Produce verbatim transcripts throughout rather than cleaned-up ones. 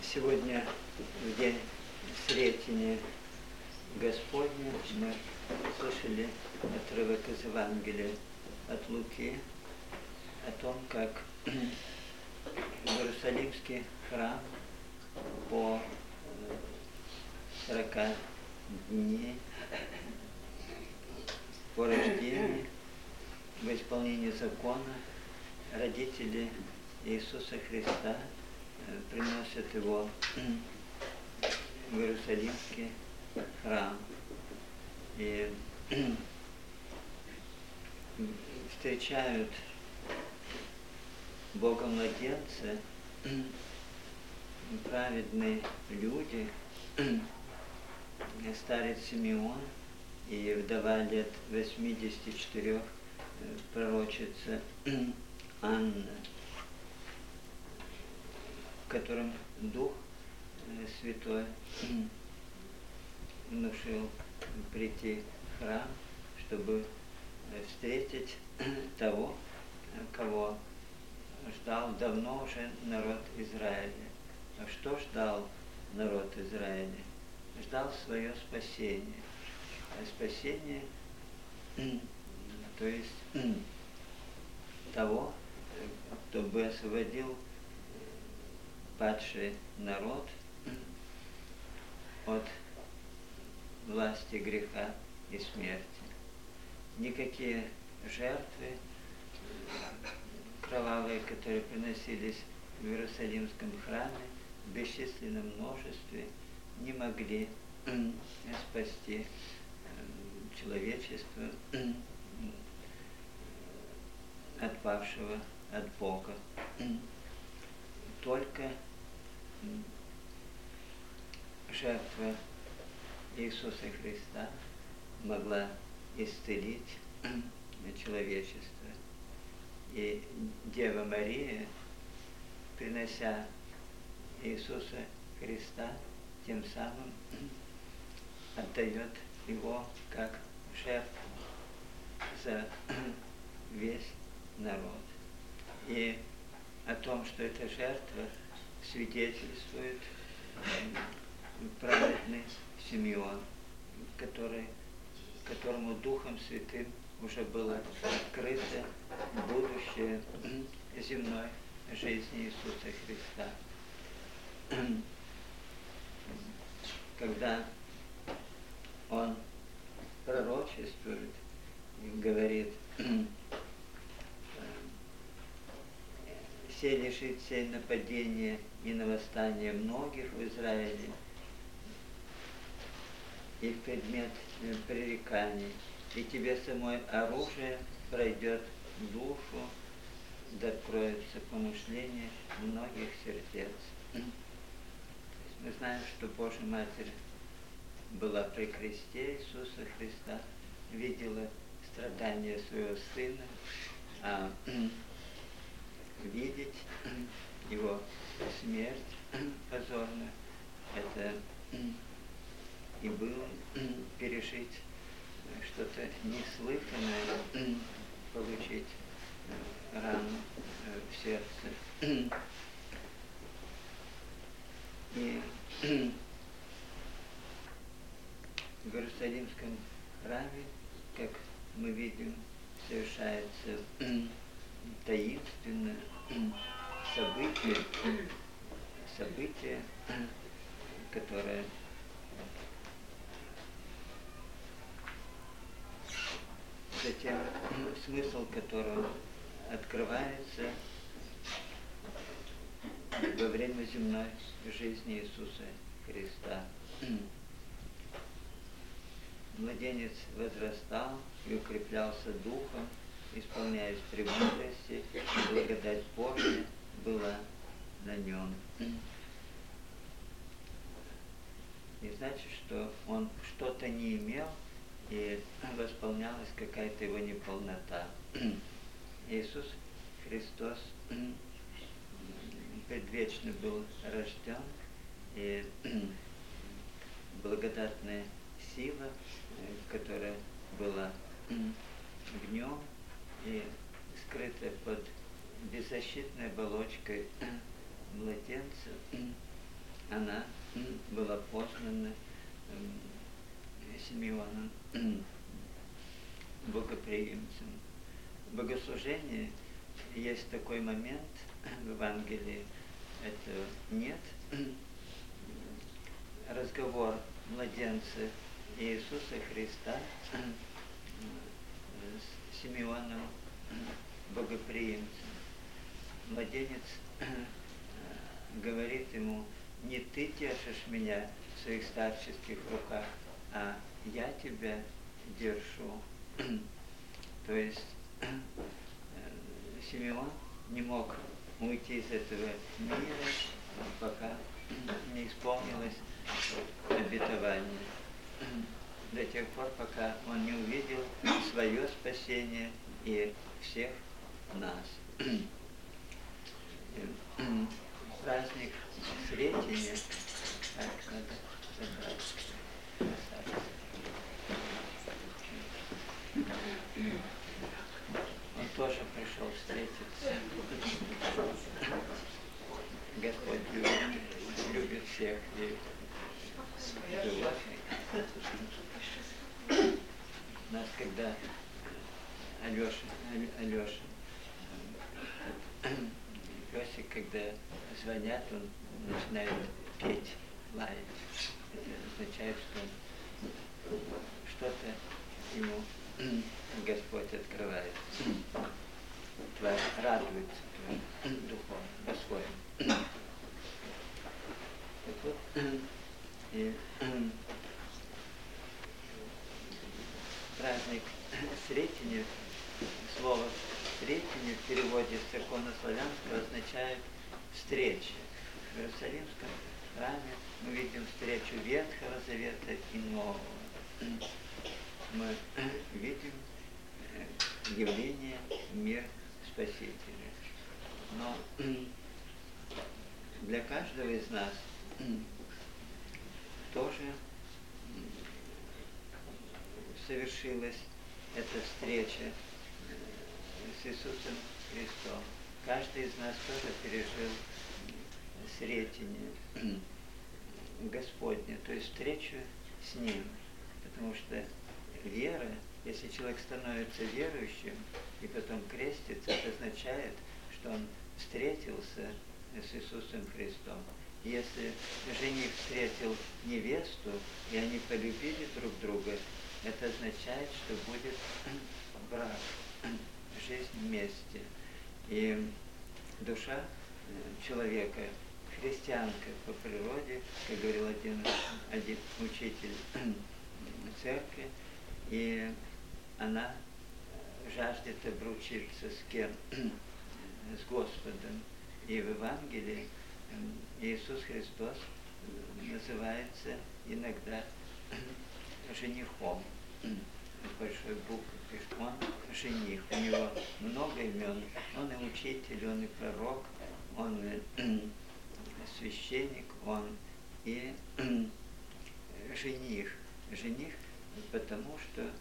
Сегодня, в день Сретения Господня, мы слышали отрывок из Евангелия от Луки о том, как Иерусалимский храм по сорока дней по рождению, в исполнении закона, родители Иисуса Христа приносят его в Иерусалимский храм и встречают Бога-младенца праведные люди, старец Симеон и вдова лет восьмидесяти четырёх, пророчица Анна, которым Дух Святой внушил прийти в храм, чтобы встретить того, кого ждал давно уже народ Израиля. А что ждал народ Израиля? Ждал свое спасение. А спасение, то есть того, кто бы освободил падший народ от власти греха и смерти. Никакие жертвы кровавые, которые приносились в Иерусалимском храме в бесчисленном множестве, не могли спасти человечество от павшего от Бога. Только жертва Иисуса Христа могла исцелить человечество. И Дева Мария, принося Иисуса Христа, тем самым отдает его как жертву за весь народ. И о том, что эта жертва свидетельствует праведный Симеон, который, которому Духом Святым уже было открыто будущее земной жизни Иисуса Христа. Когда он пророчествует и говорит: «Се лишит сей нападения и на восстание многих в Израиле, и в предмет пререканий, и тебе самой оружие пройдет душу, да откроется помышление многих сердец». Мы знаем, что Божья Матерь была при кресте Иисуса Христа, видела страдания своего Сына, а видеть его смерть позорную, это и было пережить что-то неслыханное, получить рану в сердце. И в Иерусалимском храме, как мы видим, совершается таинственное событие, событие, которое затем, смысл которого открывается во время земной жизни Иисуса Христа. Младенец возрастал и укреплялся духом, исполняясь премудрости, и благодать Божия была на нем. Не значит, что он что-то не имел, и восполнялась какая-то его неполнота. Иисус Христос предвечно был рожден, и благодатная сила, которая была в нем и скрытая под беззащитной оболочкой младенца, она была познана Симеоном богоприимцем. В богослужении есть такой момент, в Евангелии этого нет. Разговор младенца Иисуса Христа с Симеоном богоприимцем. Младенец говорит ему: не ты тешишь меня в своих старческих руках, а я тебя держу. То есть Симеон не мог уйти из этого мира, пока не исполнилось обетование. До тех пор, пока он не увидел свое спасение и всех нас. Праздник Сретения, так, надо забрать. Он тоже пришел встретиться. Господь любит, любит всех и животных. У нас, когда Алеша, Алеша, песик, когда звонят, он начинает петь, лаять. Это означает, что что-то ему Господь открывает. Тварь радуется тоже духовно, по-своему. Так вот, и праздник Сретения, слово Сретения в переводе с церковнославянского означает встреча. В Иерусалимском храме мы видим встречу Ветхого Завета и Нового. Мы видим явление мир Спасителя. Но для каждого из нас тоже совершилась эта встреча с Иисусом Христом. Каждый из нас тоже пережил сретение Господне, то есть встречу с Ним. Потому что вера, если человек становится верующим и потом крестится, это означает, что он встретился с Иисусом Христом. Если жених встретил невесту, и они полюбили друг друга, это означает, что будет брак, жизнь вместе. И душа человека, христианка по природе, как говорил один, один учитель церкви, и она жаждет обручиться с кем? С Господом. И в Евангелии Иисус Христос называется иногда женихом. С большой буквы пишет, он жених. У него много имен. Он и учитель, он и пророк, он и священник, он и жених. Жених, потому что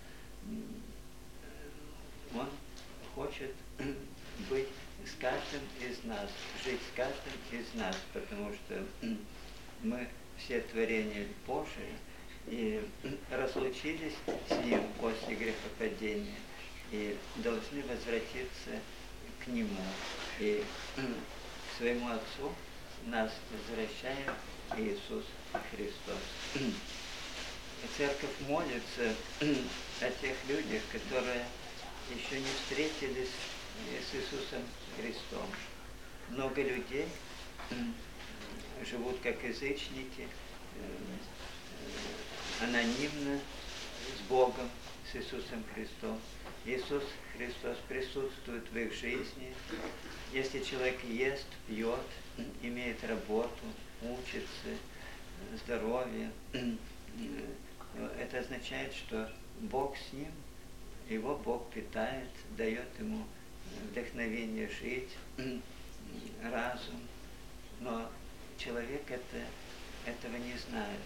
он хочет быть с каждым из нас, жить с каждым из нас, потому что мы все творения Божии и разлучились с Ним после грехопадения и должны возвратиться к Нему. И к своему Отцу нас возвращает Иисус Христос. Церковь молится о тех людях, которые еще не встретились с Иисусом Христом. Много людей живут как язычники, анонимно с Богом, с Иисусом Христом. Иисус Христос присутствует в их жизни. Если человек ест, пьет, имеет работу, учится, здоровье, это означает, что Бог с ним, его Бог питает, дает ему вдохновение жить, разум. Но человек это, этого не знает,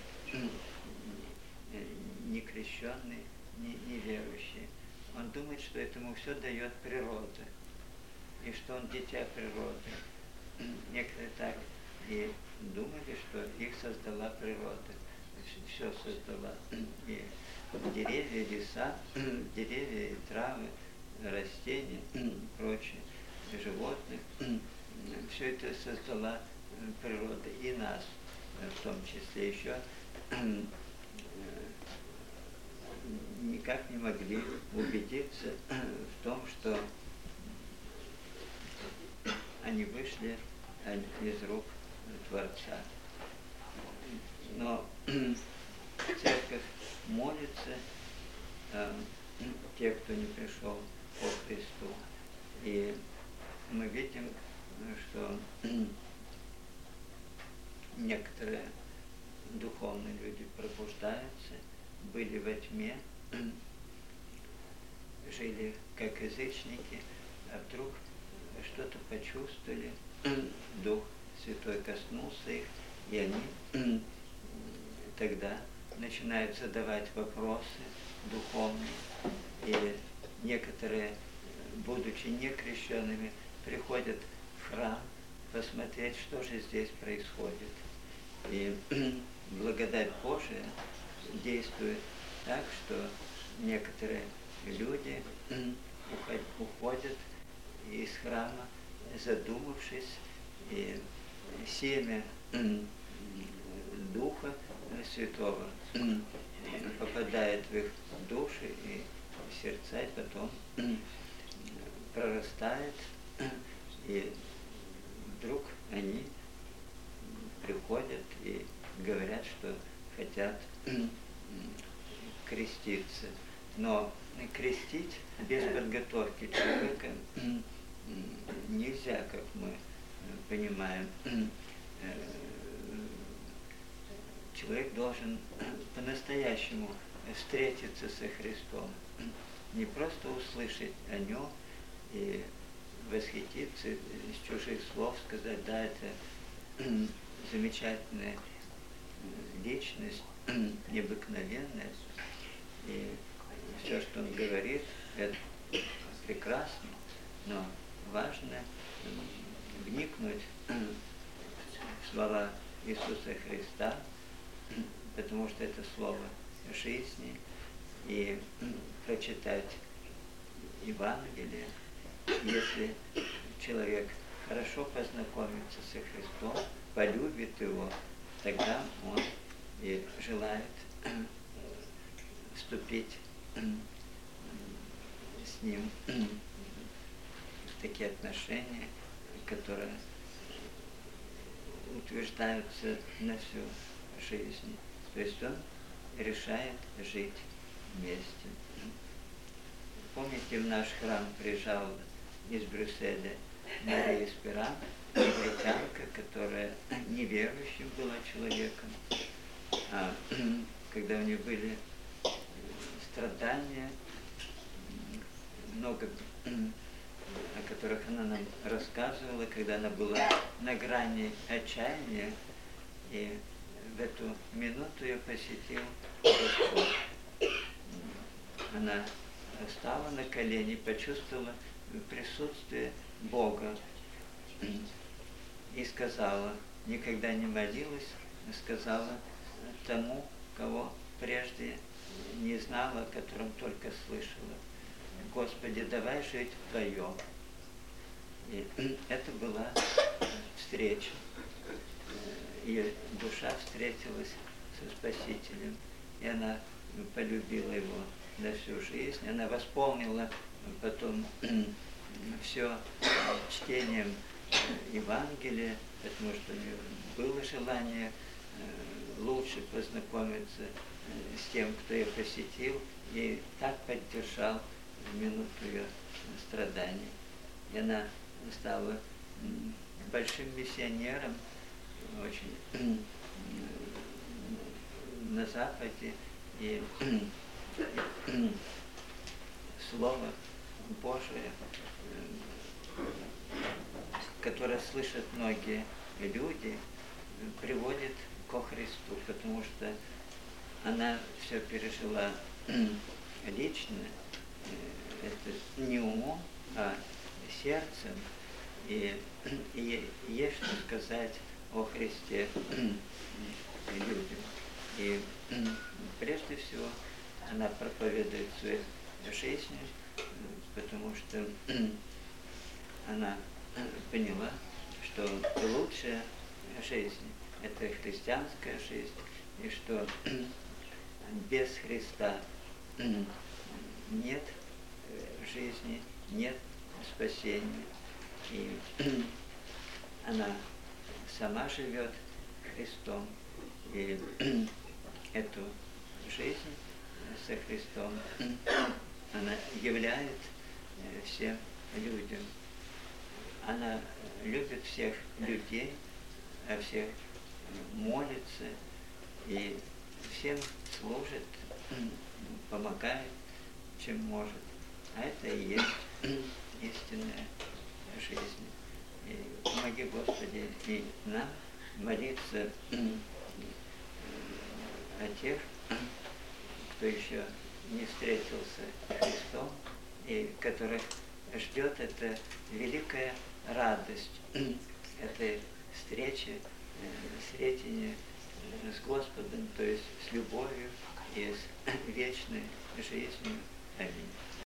не крещенный, не, не верующий. Он думает, что этому все дает природа, и что он дитя природы. Некоторые так и думали, что их создал природы все создала. И деревья, леса, деревья и травы, растения, прочее, животных. Все это создала природа и нас, в том числе еще никак не могли убедиться в том, что они вышли из рук Творца. Но церковь молится, э, те, кто не пришел ко Христу. И мы видим, что некоторые духовные люди пробуждаются, были во тьме, жили как язычники, а вдруг что-то почувствовали, Дух Святой коснулся их, и они тогда начинают задавать вопросы духовные, и некоторые, будучи некрещенными, приходят в храм посмотреть, что же здесь происходит. И благодать Божия действует так, что некоторые люди уходят из храма, задумавшись, и семя Духа Святого попадает в их души и сердца, и потом прорастает, и вдруг они приходят и говорят, что хотят креститься. Но крестить без подготовки человека нельзя, как мы понимаем. Человек должен по-настоящему встретиться со Христом, не просто услышать о нем и восхититься из чужих слов, сказать, да, это замечательная личность, необыкновенная, и все, что он говорит, это прекрасно, но важно вникнуть в слова Иисуса Христа, потому что это слово жизни, и прочитать Евангелие. Если человек хорошо познакомится со Христом, полюбит его, тогда он и желает вступить с ним в такие отношения, которые утверждаются на всю жизнь. То есть он решает жить вместе. Помните, в наш храм приезжала из Брюсселя Мария Спиран, негритянка, которая неверующим была человеком. А когда у нее были страдания, много, о которых она нам рассказывала, когда она была на грани отчаяния, и в эту минуту ее посетил Господь. Она стала на колени, почувствовала присутствие Бога и сказала, никогда не молилась, сказала тому, кого прежде не знала, о котором только слышала: Господи, давай жить вдвоем. И это была встреча. Ее душа встретилась со Спасителем, и она полюбила его на всю жизнь. Она восполнила потом все чтением Евангелия, потому что у нее было желание лучше познакомиться с тем, кто ее посетил, и так поддержал в минуту ее страданий. И она стала большим миссионером, очень на Западе, и Слово Божие, которое слышат многие люди, приводит ко Христу, потому что она все пережила лично, это не умом, а сердцем, и, и есть что сказать о Христе людям. она проповедует свою жизнь, потому что она поняла, что лучшая жизнь – это христианская жизнь, и что без Христа нет жизни, нет спасения. И она сама живет Христом, и эту жизнь со Христом она являет всем людям. Она любит всех людей, о всех молится и всем служит, помогает, чем может. А это и есть истинная жизнь. И помоги, Господи, и нам молиться о тех, кто еще не встретился с Христом, и которых ждет эта великая радость этой встречи, встретения с Господом, то есть с любовью и с вечной жизнью. Аминь.